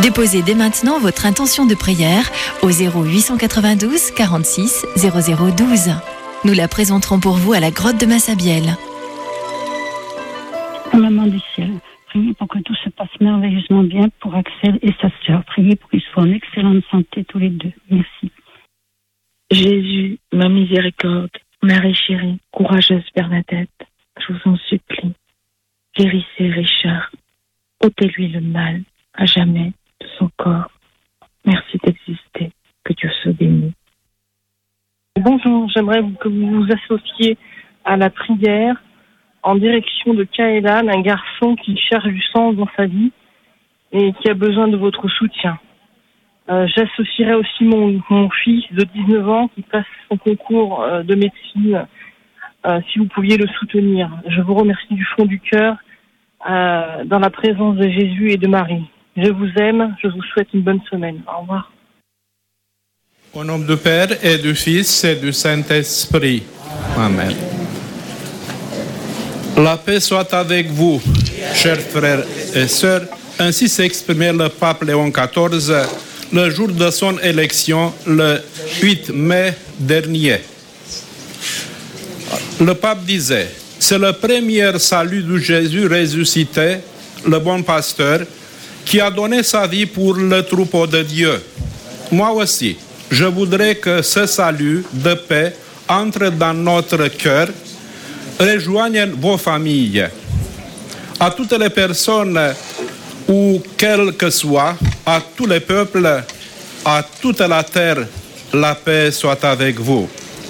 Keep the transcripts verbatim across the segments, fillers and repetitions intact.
Déposez dès maintenant votre intention de prière au zéro huit cent quatre-vingt-douze quarante-six zéro zéro douze. Nous la présenterons pour vous à la grotte de Massabielle. Maman du ciel, priez pour que tout se passe merveilleusement bien pour Axel et sa sœur. Priez pour qu'ils soient en excellente santé tous les deux. Merci. Jésus, ma miséricorde, Marie chérie, courageuse Bernadette, je vous en supplie, guérissez Richard, ôtez-lui le mal à jamais de son corps. Merci d'exister, que Dieu soit béni. Bonjour, j'aimerais que vous vous associiez à la prière en direction de Kaelan, un garçon qui cherche du sens dans sa vie et qui a besoin de votre soutien. Euh, j'associerai aussi mon, mon fils de dix-neuf ans qui passe son concours euh, de médecine, euh, si vous pouviez le soutenir. Je vous remercie du fond du cœur, euh, dans la présence de Jésus et de Marie. Je vous aime, je vous souhaite une bonne semaine. Au revoir. Au nom du Père et du Fils et du Saint-Esprit. Amen. La paix soit avec vous, chers frères et sœurs. Ainsi s'exprimait le pape Léon quatorze le jour de son élection, le huit mai dernier. Le pape disait, c'est le premier salut de Jésus ressuscité, le bon pasteur, qui a donné sa vie pour le troupeau de Dieu. Moi aussi, je voudrais que ce salut de paix entre dans notre cœur, rejoigne vos familles. À toutes les personnes, ou quel que soit, à tous les peuples, à toute la terre, la paix soit avec vous.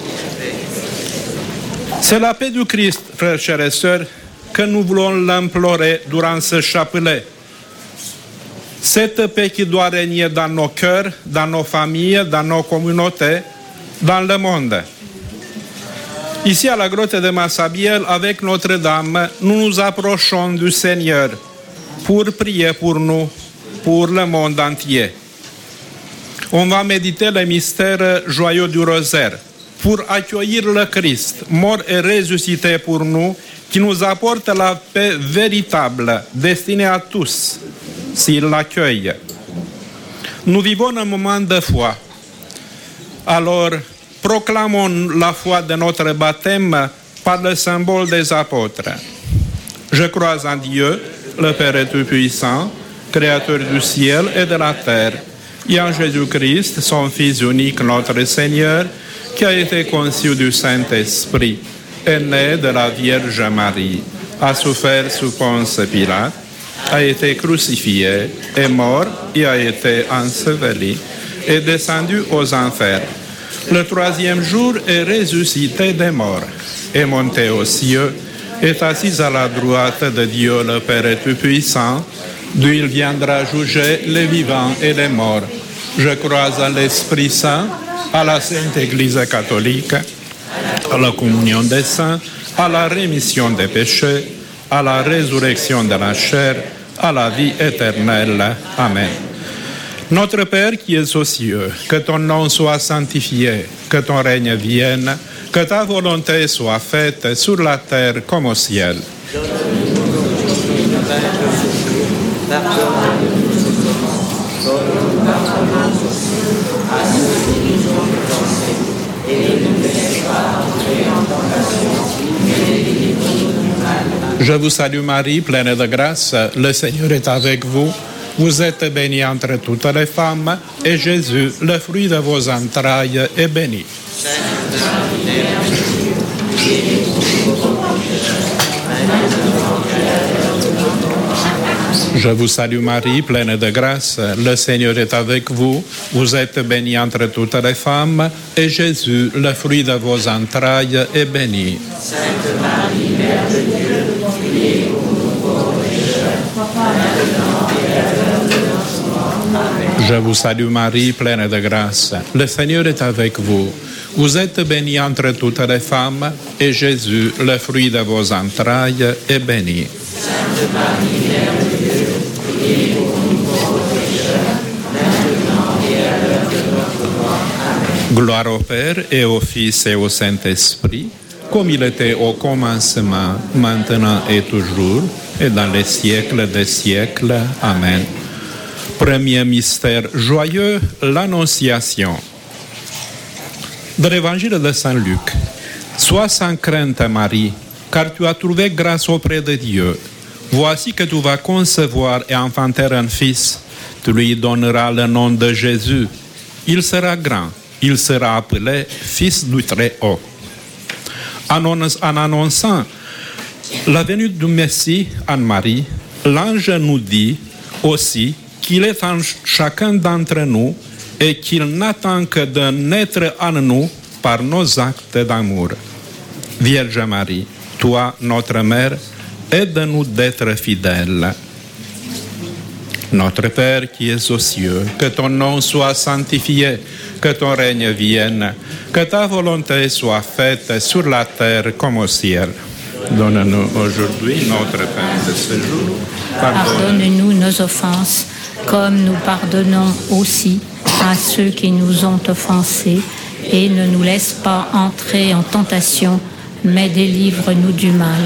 C'est la paix du Christ, frères, chers et sœurs, que nous voulons l'implorer durant ce chapelet. Cette paix qui doit régner dans nos cœurs, dans nos familles, dans nos communautés, dans le monde. Ici à la grotte de Massabielle, avec Notre-Dame, nous nous approchons du Seigneur pour prier pour nous, pour le monde entier. On va méditer le mystère joyeux du rosaire pour accueillir le Christ, mort et ressuscité pour nous, qui nous apporte la paix véritable, destinée à tous, s'il l'accueille. Nous vivons un moment de foi. Alors, proclamons la foi de notre baptême par le symbole des apôtres. Je crois en Dieu, le Père Tout-Puissant, Créateur du ciel et de la terre, et en Jésus-Christ, son Fils unique, notre Seigneur, qui a été conçu du Saint-Esprit, est né de la Vierge Marie, a souffert sous Ponce Pilate, a été crucifié, est mort et a été enseveli, est descendu aux enfers. Le troisième jour est ressuscité des morts, est monté aux cieux, est assis à la droite de Dieu le Père Tout-Puissant, d'où il viendra juger les vivants et les morts. Je crois à l'Esprit Saint, à la Sainte Église catholique, à la communion des saints, à la rémission des péchés, à la résurrection de la chair, à la vie éternelle. Amen. Notre Père qui es aux cieux, que ton nom soit sanctifié, que ton règne vienne, que ta volonté soit faite sur la terre comme au ciel. Je vous salue Marie, pleine de grâce, le Seigneur est avec vous. Vous êtes bénie entre toutes les femmes, et Jésus, le fruit de vos entrailles, est béni. Je vous salue Marie, pleine de grâce, le Seigneur est avec vous. Vous êtes bénie entre toutes les femmes, et Jésus, le fruit de vos entrailles, est béni. Sainte Marie, Mère de Dieu, priez pour nous pauvres pécheurs, maintenant et à l'heure de notre mort. Amen. Je vous salue Marie, pleine de grâce, le Seigneur est avec vous. Vous êtes bénie entre toutes les femmes, et Jésus, le fruit de vos entrailles, est béni. Sainte Marie, Mère de Dieu, priez pour nous pauvres pécheurs, maintenant et à l'heure de notre mort. Amen. Gloire au Père et au Fils et au Saint-Esprit, comme il était au commencement, maintenant et toujours, et dans les siècles des siècles. Amen. Premier mystère joyeux, l'Annonciation. De l'Évangile de Saint Luc. Sois sans crainte, Marie, car tu as trouvé grâce auprès de Dieu. Voici que tu vas concevoir et enfanter un fils. Tu lui donneras le nom de Jésus. Il sera grand. Il sera appelé Fils du Très-Haut. En annonçant la venue du Messie en Marie, l'ange nous dit aussi qu'il est en chacun d'entre nous et qu'il n'attend que de naître en nous par nos actes d'amour. Vierge Marie, toi, notre Mère, aide-nous d'être fidèles. Notre Père qui es aux cieux, que ton nom soit sanctifié, que ton règne vienne, que ta volonté soit faite sur la terre comme au ciel. Donne-nous aujourd'hui notre pain de ce jour. Pardonne-nous nos offenses, comme nous pardonnons aussi à ceux qui nous ont offensés, et ne nous laisse pas entrer en tentation, mais délivre-nous du mal.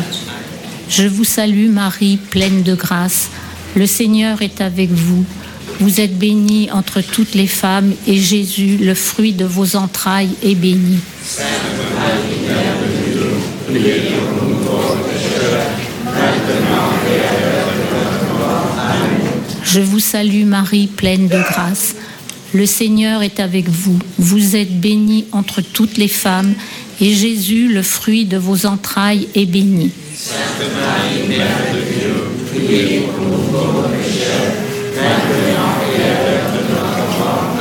Je vous salue Marie, pleine de grâce. Le Seigneur est avec vous. Vous êtes bénie entre toutes les femmes, et Jésus, le fruit de vos entrailles, est béni. Sainte Marie, Mère de Dieu, priez pour nous pauvres pécheurs, maintenant et à l'heure de notre mort. Amen. Je vous salue Marie, pleine de grâce. Le Seigneur est avec vous. Vous êtes bénie entre toutes les femmes, et Jésus, le fruit de vos entrailles, est béni. Sainte Marie, Mère de Dieu, priez pour nous pauvres pécheurs, maintenant et à l'heure de notre mort.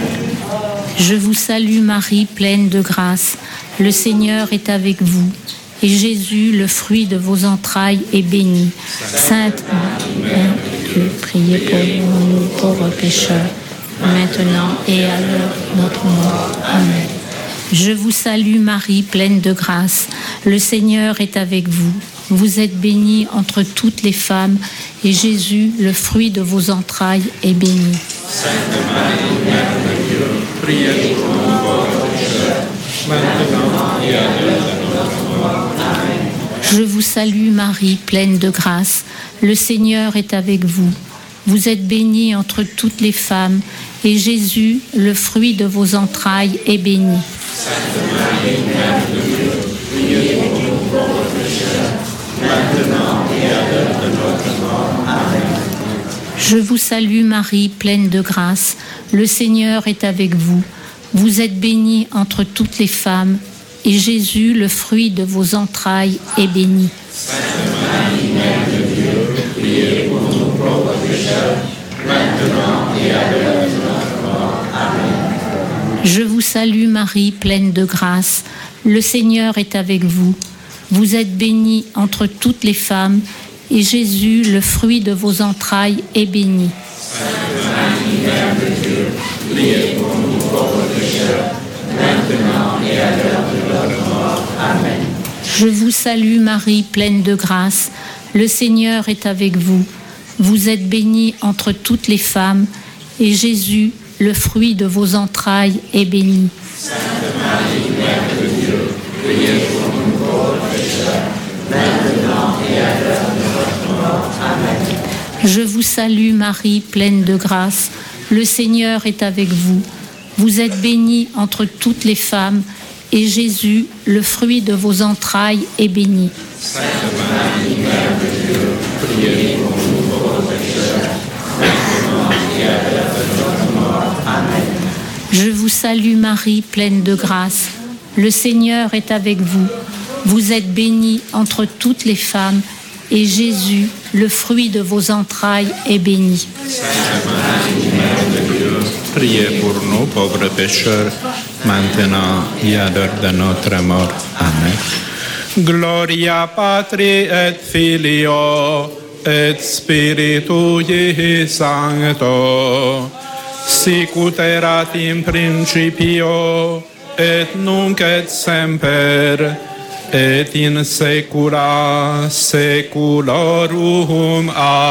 Amen. Je vous salue Marie, pleine de grâce. Le Seigneur est avec vous. Et Jésus, le fruit de vos entrailles, est béni. Sainte Mère de Dieu, priez pour nous pauvres pécheurs, maintenant et à l'heure de notre mort. Amen. Je vous salue Marie, pleine de grâce. Le Seigneur est avec vous. Vous êtes bénie entre toutes les femmes, et Jésus, le fruit de vos entrailles, est béni. Sainte Marie, Mère de Dieu, priez pour nous pauvres pécheurs, maintenant et à l'heure de notre mort. Amen. Je vous salue Marie, pleine de grâce. Le Seigneur est avec vous. Vous êtes bénie entre toutes les femmes, et Jésus, le fruit de vos entrailles, est béni. Sainte Marie, Mère de Dieu, priez pour nous pauvres pécheurs, maintenant et à l'heure de notre mort. Amen. Je vous salue Marie, pleine de grâce. Le Seigneur est avec vous. Vous êtes bénie entre toutes les femmes, et Jésus, le fruit de vos entrailles, est béni. Sainte Marie, Mère de Dieu, priez pour nous pauvres pécheurs, maintenant et à l'heure de notre mort. Amen. Je vous salue Marie, pleine de grâce. Le Seigneur est avec vous. Vous êtes bénie entre toutes les femmes, et Jésus, le fruit de vos entrailles, est béni. Sainte Marie, Mère de Dieu, priez pour nous pauvres pécheurs, maintenant et à l'heure de notre mort. Amen. Je vous salue Marie, pleine de grâce. Le Seigneur est avec vous. Vous êtes bénie entre toutes les femmes, et Jésus, le fruit de vos entrailles, est béni. Sainte Marie, Mère de Dieu, priez pour nous pauvres pécheurs, maintenant et à l'heure de notre mort. Amen. Je vous salue Marie, pleine de grâce. Le Seigneur est avec vous. Vous êtes bénie entre toutes les femmes, et Jésus, le fruit de vos entrailles, est béni. Sainte Marie, Mère de Dieu, priez pour nous pauvres pécheurs, maintenant et à l'heure de notre mort. Amen. Je vous salue Marie, pleine de grâce. Le Seigneur est avec vous. Vous êtes bénie entre toutes les femmes, et Jésus, le fruit de vos entrailles, est béni. Sainte Marie, Mère de Dieu, Priez pour nous, pauvres pécheurs, maintenant et à l'heure de notre mort. Amen. Gloria Patri et Filio et Spiritui Sancto, sicut erat in principio et nunc et semper et in saecula saeculorum.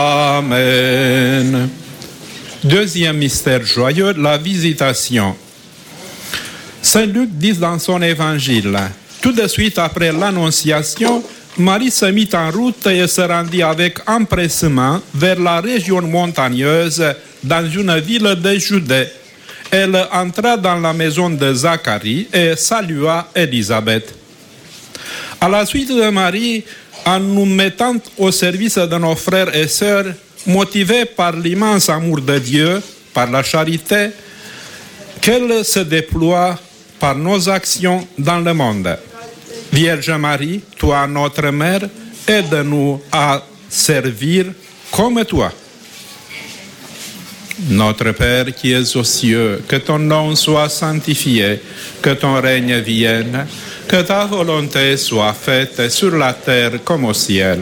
Amen. Deuxième mystère joyeux, la visitation. Saint Luc dit dans son évangile, tout de suite après l'annonciation, Marie se mit en route et se rendit avec empressement vers la région montagneuse dans une ville de Judée. Elle entra dans la maison de Zacharie et salua Élisabeth. À la suite de Marie, en nous mettant au service de nos frères et sœurs, motivés par l'immense amour de Dieu, par la charité, qu'elle se déploie par nos actions dans le monde. Vierge Marie, toi notre mère, aide-nous à servir comme toi. Notre Père qui es aux cieux, que ton nom soit sanctifié, que ton règne vienne, que ta volonté soit faite sur la terre comme au ciel.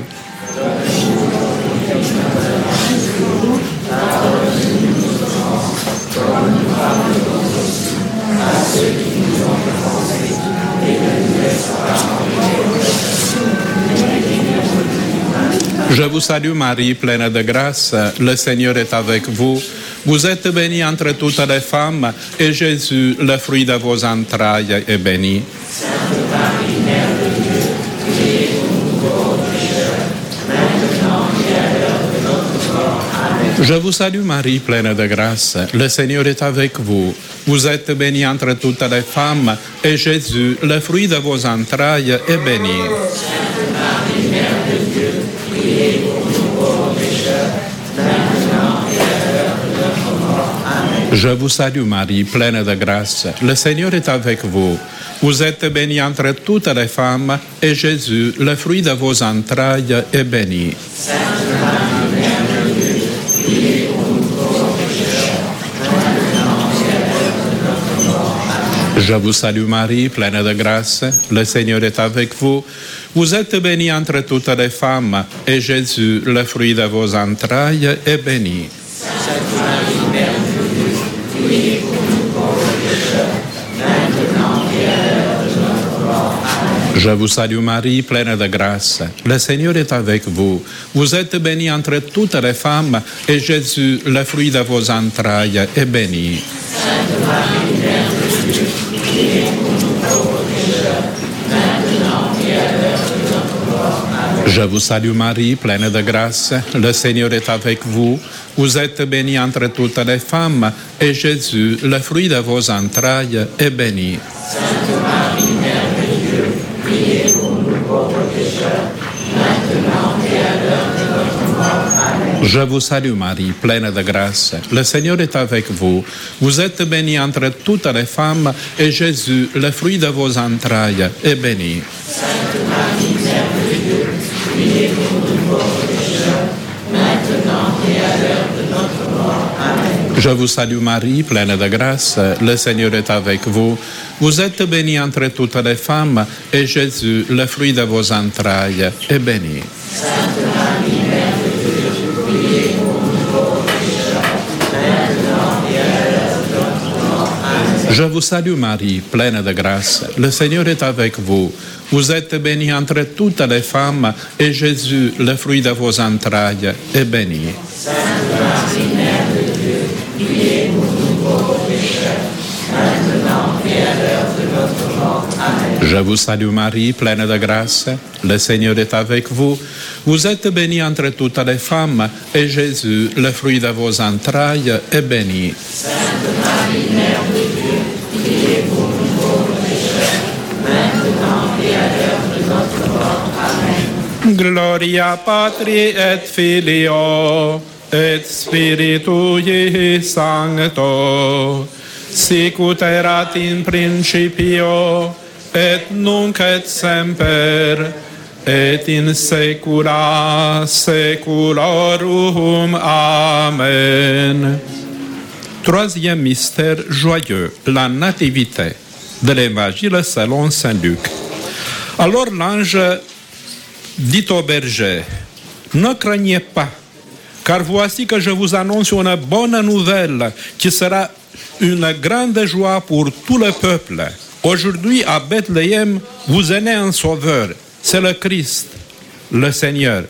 Je vous salue Marie, pleine de grâce, le Seigneur est avec vous. Vous êtes bénie entre toutes les femmes, et Jésus, le fruit de vos entrailles, est béni. Sainte Marie, Mère de Dieu, priez pour nous pauvres pécheurs, maintenant et à l'heure de notre mort. Amen. Je vous salue Marie, pleine de grâce, le Seigneur est avec vous. Vous êtes bénie entre toutes les femmes, et Jésus, le fruit de vos entrailles, est béni. Sainte Marie, Mère de Dieu, priez pour nous pauvres pécheurs, maintenant et à l'heure de notre mort. Amen. Je vous salue Marie, pleine de grâce, le Seigneur est avec vous. Vous êtes bénie entre toutes les femmes, et Jésus, le fruit de vos entrailles, est béni. Sainte Marie, Mère de Dieu, priez pour nous pauvres pécheurs, maintenant et à l'heure de notre mort. Amen. Je vous salue Marie, pleine de grâce, le Seigneur est avec vous. Vous êtes bénie entre toutes les femmes, et Jésus, le fruit de vos entrailles, est béni. Sainte Marie, Mère de Dieu, priez pour nous pauvres pécheurs, maintenant et à l'heure de notre mort. Amen. Je vous salue Marie, pleine de grâce, le Seigneur est avec vous. Vous êtes bénie entre toutes les femmes, et Jésus, le fruit de vos entrailles, est béni. Sainte Marie, Mère de Dieu, priez pour nous pauvres pécheurs, maintenant et à l'heure de notre mort. Amen. Je vous salue Marie, pleine de grâce, le Seigneur est avec vous. Vous êtes bénie entre toutes les femmes, et Jésus, le fruit de vos entrailles, est béni. Sainte Marie, Mère de Dieu, priez pour nous pauvres pécheurs, maintenant et à l'heure de notre mort. Amen. Je vous salue Marie, pleine de grâce, le Seigneur est avec vous. Vous êtes bénie entre toutes les femmes, et Jésus, le fruit de vos entrailles, est béni. Sainte Marie, Mère de Dieu, priez pour nous pauvres pécheurs, maintenant et à l'heure de notre mort. Amen. Je vous salue Marie, pleine de grâce, le Seigneur est avec vous. Vous êtes bénie entre toutes les femmes, et Jésus, le fruit de vos entrailles, est béni. Sainte Marie, Mère de Dieu, priez pour nous pauvres pécheurs, maintenant et à l'heure de notre mort. Amen. Je vous salue Marie, pleine de grâce, le Seigneur est avec vous. Vous êtes bénie entre toutes les femmes, et Jésus, le fruit de vos entrailles, est béni. Sainte Marie, Mère de Dieu, priez pour nous pauvres pécheurs, maintenant et à l'heure de notre mort. Amen. Je vous salue Marie, pleine de grâce, le Seigneur est avec vous. Vous êtes bénie entre toutes les femmes, et Jésus, le fruit de vos entrailles, est béni. Sainte Marie, Mère de Dieu, priez pour nous pauvres pécheurs, maintenant et à l'heure de notre mort. Amen. Gloria Patri et Filio et Spiritui Sancto, sicut erat in principio et nunc et semper et in saecula saeculorum. Amen. Troisième mystère joyeux, la nativité de l'Évangile selon saint Luc. Alors l'ange dit au berger, ne craignez pas, car voici que je vous annonce une bonne nouvelle qui sera une grande joie pour tout le peuple. Aujourd'hui, à Bethléem, vous est né un sauveur, c'est le Christ, le Seigneur.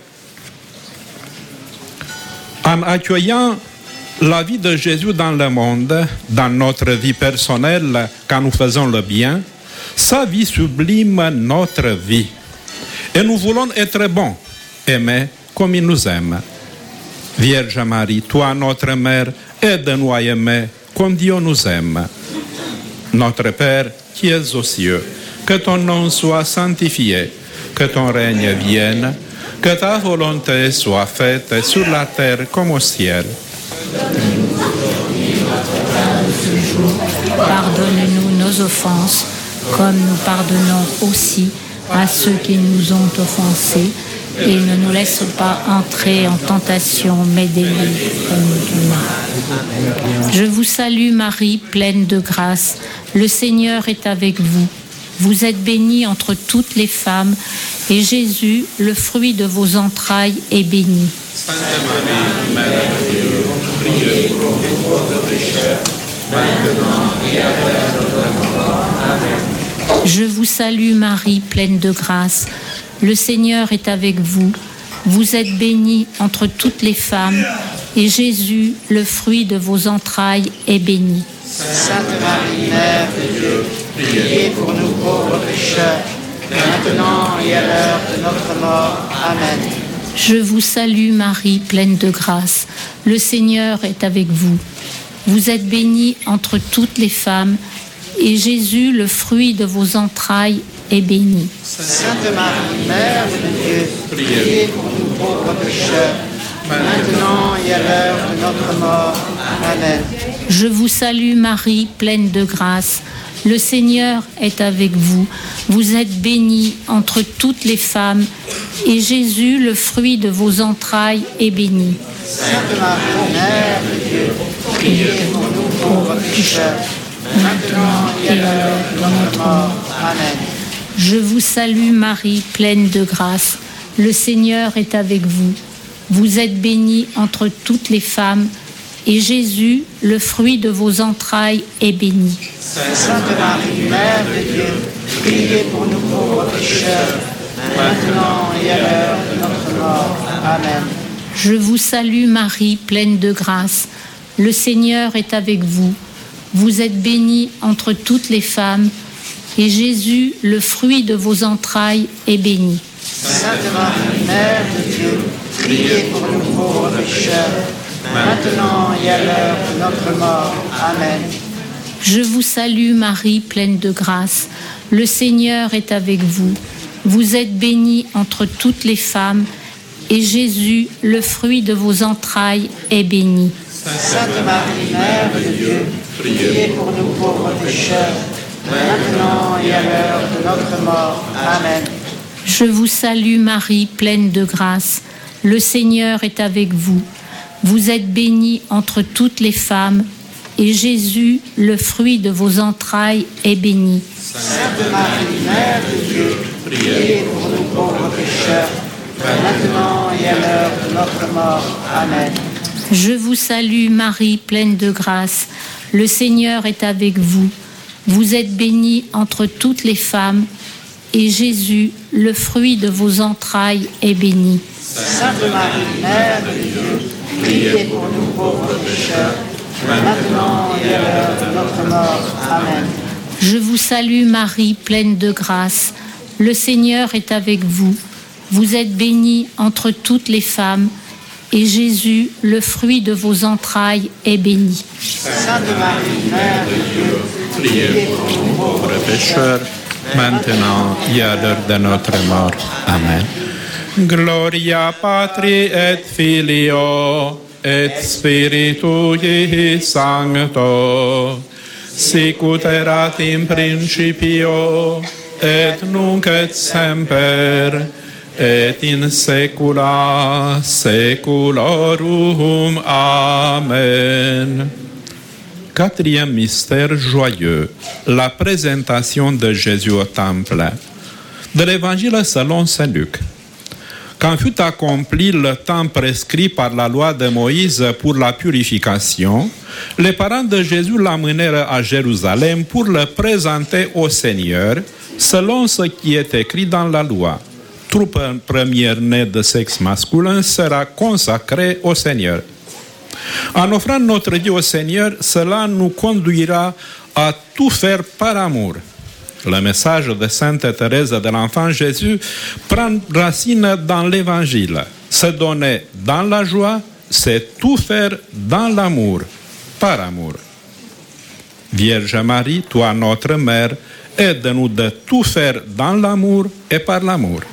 En accueillant la vie de Jésus dans le monde, dans notre vie personnelle, quand nous faisons le bien, sa vie sublime notre vie. Et nous voulons être bons, aimer comme il nous aime. Vierge Marie, toi notre mère, aide-nous à aimer comme Dieu nous aime. Notre Père qui es aux cieux, que ton nom soit sanctifié, que ton règne vienne, que ta volonté soit faite sur la terre comme au ciel. Pardonne-nous nos offenses, comme nous pardonnons aussi à ceux qui nous ont offensés, et ne nous laisse pas entrer en tentation, mais délivre-nous du mal. Je vous salue Marie, pleine de grâce. Le Seigneur est avec vous. Vous êtes bénie entre toutes les femmes, et Jésus, le fruit de vos entrailles, est béni. Sainte Marie, Mère de Dieu, priez pour nous pauvres pécheurs, maintenant et à l'heure de notre mort. Amen. Je vous salue Marie, pleine de grâce. Le Seigneur est avec vous. Vous êtes bénie entre toutes les femmes, et Jésus, le fruit de vos entrailles, est béni. Sainte Marie, Mère de Dieu, priez pour nous pauvres pécheurs, maintenant et à l'heure de notre mort. Amen. Je vous salue Marie, pleine de grâce. Le Seigneur est avec vous. Vous êtes bénie entre toutes les femmes, et Jésus, le fruit de vos entrailles, est béni. Sainte Marie, Mère de Dieu, priez pour nous pauvres pécheurs, maintenant et à l'heure de notre mort. Amen. Je vous salue Marie, pleine de grâce. Le Seigneur est avec vous. Vous êtes bénie entre toutes les femmes, et Jésus, le fruit de vos entrailles, est béni. Sainte Marie, Mère de Dieu, priez pour nous pauvres pécheurs, maintenant et à l'heure de notre mort. Amen. Je vous salue Marie, pleine de grâce. Le Seigneur est avec vous. Vous êtes bénie entre toutes les femmes, et Jésus, le fruit de vos entrailles, est béni. Sainte Marie, Mère de Dieu, priez pour nous pauvres pécheurs, maintenant et à l'heure de notre mort. Amen. Je vous salue Marie, pleine de grâce. Le Seigneur est avec vous. Vous êtes bénie entre toutes les femmes, et Jésus, le fruit de vos entrailles, est béni. Sainte Marie, Mère de Dieu, priez pour nous pauvres pécheurs, maintenant et à l'heure de notre mort. Amen. Je vous salue Marie, pleine de grâce. Le Seigneur est avec vous. Vous êtes bénie entre toutes les femmes, et Jésus, le fruit de vos entrailles, est béni. Sainte Marie, Mère de Dieu, priez pour nous pauvres pécheurs, maintenant et à l'heure de notre mort. Amen. Je vous salue Marie, pleine de grâce. Le Seigneur est avec vous. Vous êtes bénie entre toutes les femmes, et Jésus, le fruit de vos entrailles, est béni. Sainte Marie, Mère de Dieu, priez pour nous pauvres pécheurs, maintenant et à l'heure de notre mort. Amen. Je vous salue Marie, pleine de grâce. Le Seigneur est avec vous. Vous êtes bénie entre toutes les femmes, et Jésus, le fruit de vos entrailles, est béni. Sainte Marie, Mère de Dieu, priez pour nous pauvres pécheurs, maintenant et à l'heure de notre mort. Amen. Je vous salue Marie, pleine de grâce. Le Seigneur est avec vous. Vous êtes bénie entre toutes les femmes, et Jésus, le fruit de vos entrailles, est béni. Sainte Marie, Mère de Dieu, priez pour nous pauvres pécheurs, maintenant et à l'heure de notre mort. Amen. Gloria Patri et Filio et Spiritui Sancto, sicut erat in principio et nunc et semper et in saecula saeculorum. Amen. Quatrième mystère joyeux, la présentation de Jésus au temple. De l'Évangile selon saint Luc. Quand fut accompli le temps prescrit par la loi de Moïse pour la purification, les parents de Jésus l'amenèrent à Jérusalem pour le présenter au Seigneur, selon ce qui est écrit dans la loi. Tout premier-né de sexe masculin sera consacré au Seigneur. En offrant notre vie au Seigneur, cela nous conduira à tout faire par amour. Le message de Sainte Thérèse de l'Enfant Jésus prend racine dans l'Évangile. Se donner dans la joie, c'est tout faire dans l'amour. par amour. Vierge Marie, toi notre mère, aide-nous de tout faire dans l'amour et par l'amour.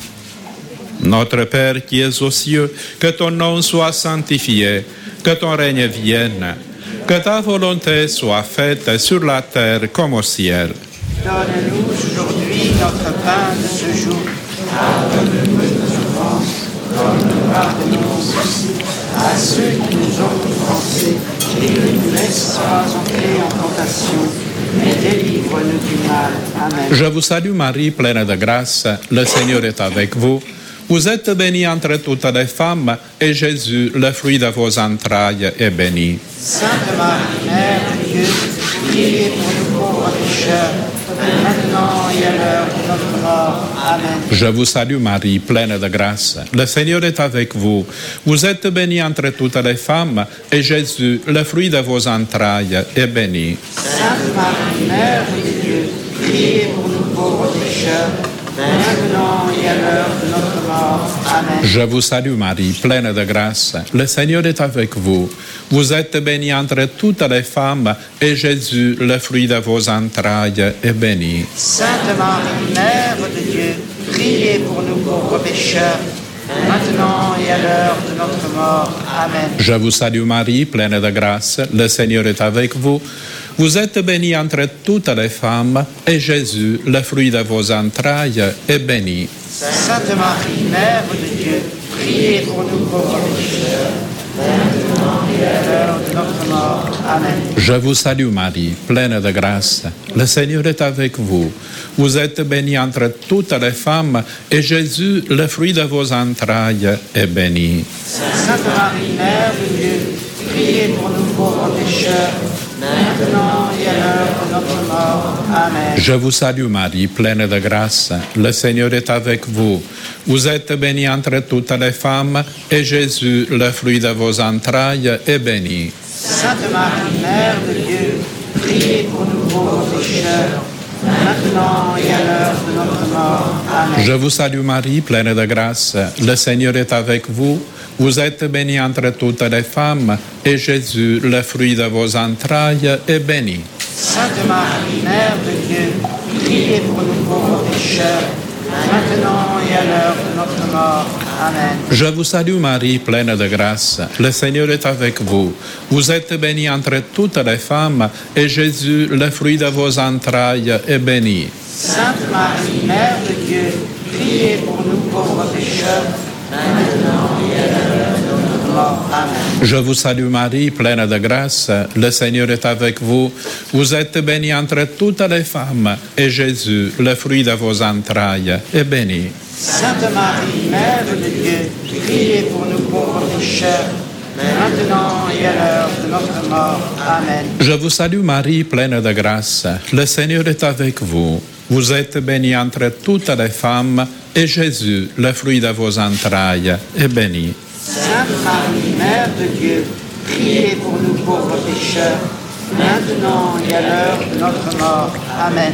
Notre Père qui es aux cieux, que ton nom soit sanctifié, que ton règne vienne, que ta volonté soit faite sur la terre comme au ciel. Donne-nous aujourd'hui notre pain de ce jour. Pardonne-nous nos offenses, comme nous pardonnons aussi à ceux qui nous ont offensés, et ne nous laisse pas entrer en tentation, mais délivre-nous du mal. Amen. Je vous salue Marie, pleine de grâce, le Seigneur est avec vous. Vous êtes bénie entre toutes les femmes, et Jésus, le fruit de vos entrailles, est béni. Sainte Marie, Mère de Dieu, priez pour nous pauvres pécheurs, maintenant et à l'heure de notre mort. Amen. Je vous salue Marie, pleine de grâce. Le Seigneur est avec vous. Vous êtes bénie entre toutes les femmes, et Jésus, le fruit de vos entrailles, est béni. Sainte Marie, Mère de Dieu, priez pour nous pauvres pécheurs, maintenant et à l'heure de notre mort. Amen. Je vous salue Marie, pleine de grâce. Le Seigneur est avec vous. Vous êtes bénie entre toutes les femmes, et Jésus, le fruit de vos entrailles, est béni. Sainte Marie, Mère de Dieu, priez pour nous pauvres pécheurs, maintenant et à l'heure de notre mort. Amen. Je vous salue Marie, pleine de grâce. Le Seigneur est avec vous. Vous êtes bénie entre toutes les femmes, et Jésus, le fruit de vos entrailles, est béni. Sainte Marie, Mère de Dieu, priez pour nous pauvres pécheurs, maintenant et à l'heure de notre mort. Amen. Je vous salue Marie, pleine de grâce. Le Seigneur est avec vous. Vous êtes bénie entre toutes les femmes, et Jésus, le fruit de vos entrailles, est béni. Sainte Marie, Mère de Dieu, priez pour nous pauvres pécheurs, maintenant et à l'heure de notre mort. Amen. Je vous salue Marie, pleine de grâce. Le Seigneur est avec vous. Vous êtes bénie entre toutes les femmes, et Jésus, le fruit de vos entrailles, est béni. Sainte Marie, Mère de Dieu, priez pour nous pauvres pécheurs, maintenant et à l'heure de notre mort. Amen. Je vous salue Marie, pleine de grâce. Le Seigneur est avec vous. Vous êtes bénie entre toutes les femmes, et Jésus, le fruit de vos entrailles, est béni. Sainte Marie, Mère de Dieu, priez pour nous pauvres pécheurs, maintenant et à l'heure de notre mort. Amen. Je vous salue Marie, pleine de grâce. Le Seigneur est avec vous. Vous êtes bénie entre toutes les femmes, et Jésus, le fruit de vos entrailles, est béni. Sainte Marie, Mère de Dieu, priez pour nous pauvres pécheurs, maintenant et à l'heure de notre mort. Amen. Je vous salue Marie, pleine de grâce. Le Seigneur est avec vous. Vous êtes bénie entre toutes les femmes, et Jésus, le fruit de vos entrailles, est béni. Sainte Marie, Mère de Dieu, priez pour nous pauvres pécheurs, maintenant et à l'heure de notre mort. Amen. Je vous salue Marie, pleine de grâce. Le Seigneur est avec vous. Vous êtes bénie entre toutes les femmes, et Jésus, le fruit de vos entrailles, est béni. Sainte Marie, Mère de Dieu, priez pour nous pauvres pécheurs, maintenant et à l'heure de notre mort. Amen.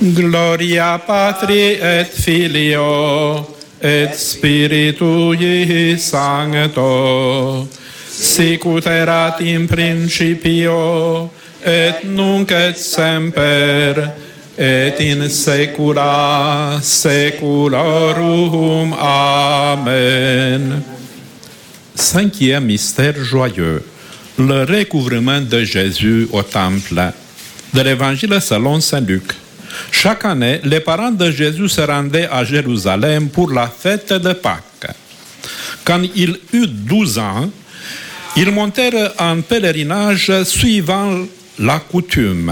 Gloria Patri et Filio et Spiritui Sancto, sicut erat in principio et nunc et semper et in saecula saeculorum. Amen. Cinquième mystère joyeux, le recouvrement de Jésus au temple. De l'Évangile selon saint Luc. Chaque année, les parents de Jésus se rendaient à Jérusalem pour la fête de Pâques. Quand il eut douze ans, ils montèrent en pèlerinage suivant la coutume.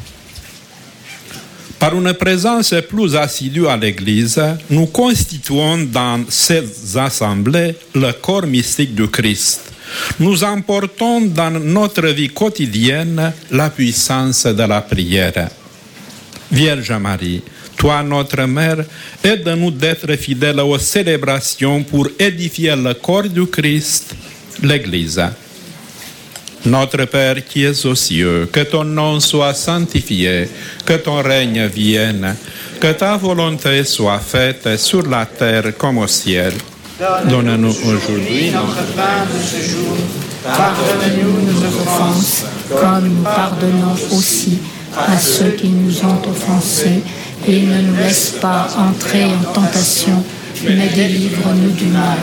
Par une présence plus assidue à l'Église, nous constituons dans ces assemblées le corps mystique du Christ. Nous emportons dans notre vie quotidienne la puissance de la prière. Vierge Marie, toi notre Mère, aide-nous d'être fidèles aux célébrations pour édifier le corps du Christ, l'Église. Notre Père qui es aux cieux, que ton nom soit sanctifié, que ton règne vienne, que ta volonté soit faite sur la terre comme au ciel. Donne-nous aujourd'hui notre pain de ce jour. Pardonne-nous nos offenses, comme nous pardonnons aussi à ceux qui nous ont offensés, et ne nous laisse pas entrer en tentation, mais délivre-nous du mal.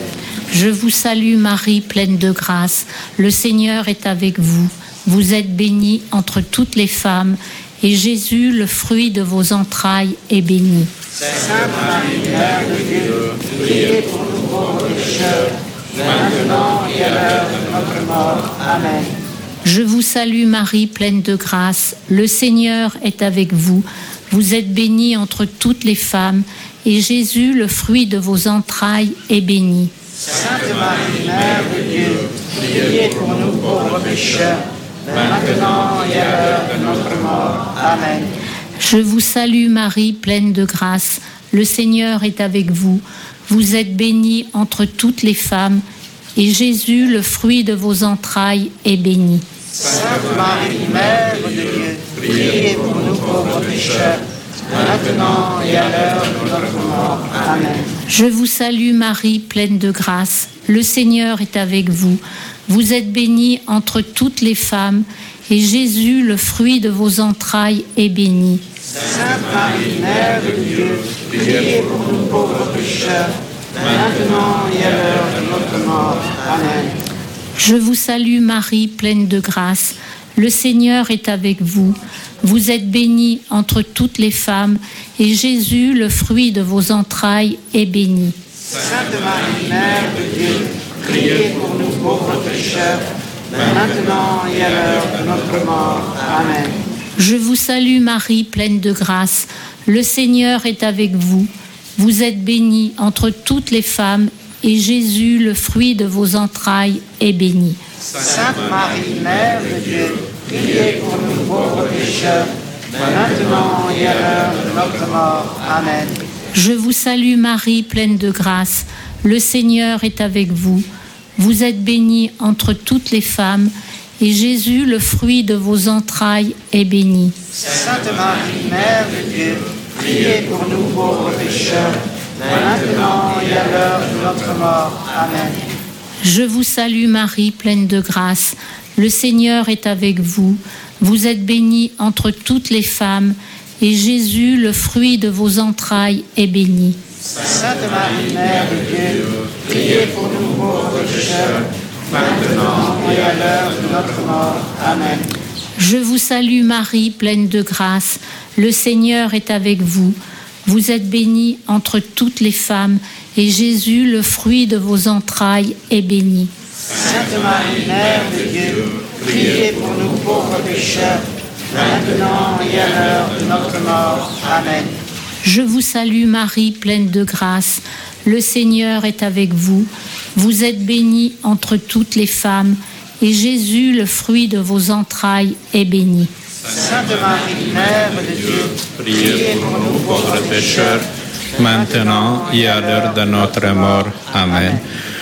Je vous salue Marie, pleine de grâce, le Seigneur est avec vous. Vous êtes bénie entre toutes les femmes, et Jésus, le fruit de vos entrailles, est béni. Sainte Marie, Mère de Dieu, priez pour nous pauvres pécheurs, maintenant et à l'heure de notre mort. Amen. Je vous salue Marie, pleine de grâce, le Seigneur est avec vous. Vous êtes bénie entre toutes les femmes, et Jésus, le fruit de vos entrailles, est béni. Sainte Marie, Mère de Dieu, priez pour nous pauvres pécheurs, maintenant et à l'heure de notre mort. Amen. Je vous salue Marie, pleine de grâce, le Seigneur est avec vous. Vous êtes bénie entre toutes les femmes, et Jésus, le fruit de vos entrailles, est béni. Sainte Marie, Mère de Dieu, priez pour nous pauvres pécheurs, maintenant et à l'heure de notre mort. Amen. Je vous salue Marie, pleine de grâce, le Seigneur est avec vous. Vous êtes bénie entre toutes les femmes, et Jésus, le fruit de vos entrailles, est béni. Sainte Marie, Mère de Dieu, priez pour nous pauvres pécheurs, maintenant et à l'heure de notre mort. Amen. Je vous salue Marie, pleine de grâce, le Seigneur est avec vous. Vous êtes bénie entre toutes les femmes, et Jésus, le fruit de vos entrailles, est béni. Sainte Marie, Mère de Dieu, priez pour nous pauvres pécheurs, maintenant et à l'heure de notre mort. Amen. Je vous salue Marie, pleine de grâce, le Seigneur est avec vous. Vous êtes bénie entre toutes les femmes, et Jésus, le fruit de vos entrailles, est béni. Sainte Marie, Mère de Dieu, priez pour nous pauvres pécheurs, maintenant et à l'heure de notre mort. Amen. Je vous salue Marie, pleine de grâce, le Seigneur est avec vous. Vous êtes bénie entre toutes les femmes, et Jésus, le fruit de vos entrailles, est béni. Sainte Marie, Mère de Dieu, priez pour nous pauvres pécheurs, maintenant et à l'heure de notre mort. Amen. Je vous salue Marie, pleine de grâce, le Seigneur est avec vous. Vous êtes bénie entre toutes les femmes, et Jésus, le fruit de vos entrailles, est béni. Sainte Marie, Mère de Dieu, priez pour nous pauvres pécheurs, maintenant et à l'heure de notre mort. Amen. Je vous salue Marie, pleine de grâce, le Seigneur est avec vous. Vous êtes bénie entre toutes les femmes, et Jésus, le fruit de vos entrailles, est béni. Sainte Marie, Mère de Dieu, priez pour nous pauvres pécheurs, maintenant et à l'heure de notre mort. Amen. Je vous salue Marie, pleine de grâce, le Seigneur est avec vous. Vous êtes bénie entre toutes les femmes, et Jésus, le fruit de vos entrailles, est béni. Sainte Marie, Mère de Dieu, priez pour nous pauvres pécheurs, maintenant et à l'heure de notre mort. Amen.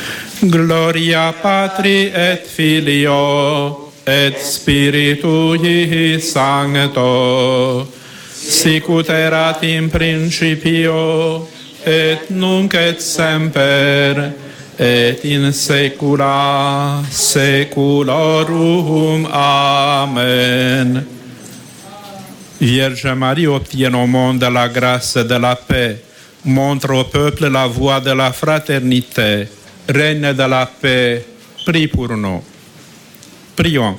Gloria Patri et Filio et Spiritui Sancto, sicut erat in principio et nunc et semper et in saecula saeculorum. Amen. Vierge Marie, obtient au monde la grâce de la paix, montre au peuple la voie de la fraternité, Reine de la paix, prie pour nous. Prions.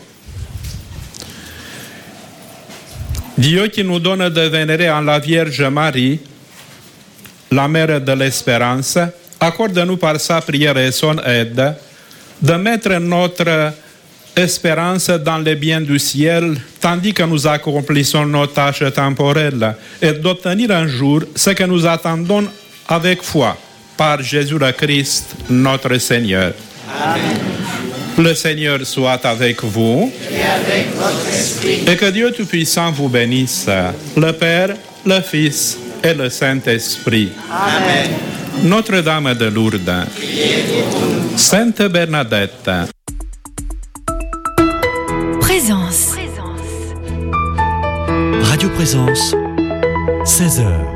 Dieu qui nous donne de vénérer en la Vierge Marie, la mère de l'espérance, accorde-nous par sa prière et son aide de mettre notre espérance dans les biens du ciel, tandis que nous accomplissons nos tâches temporelles, et d'obtenir un jour ce que nous attendons avec foi, par Jésus le Christ, notre Seigneur. Amen. Le Seigneur soit avec vous, Et avec votre esprit. et que Dieu Tout-Puissant vous bénisse, le Père, le Fils et le Saint-Esprit. Amen. Notre-Dame de Lourdes, Sainte Bernadette, Présence. Radio Présence, seize heures.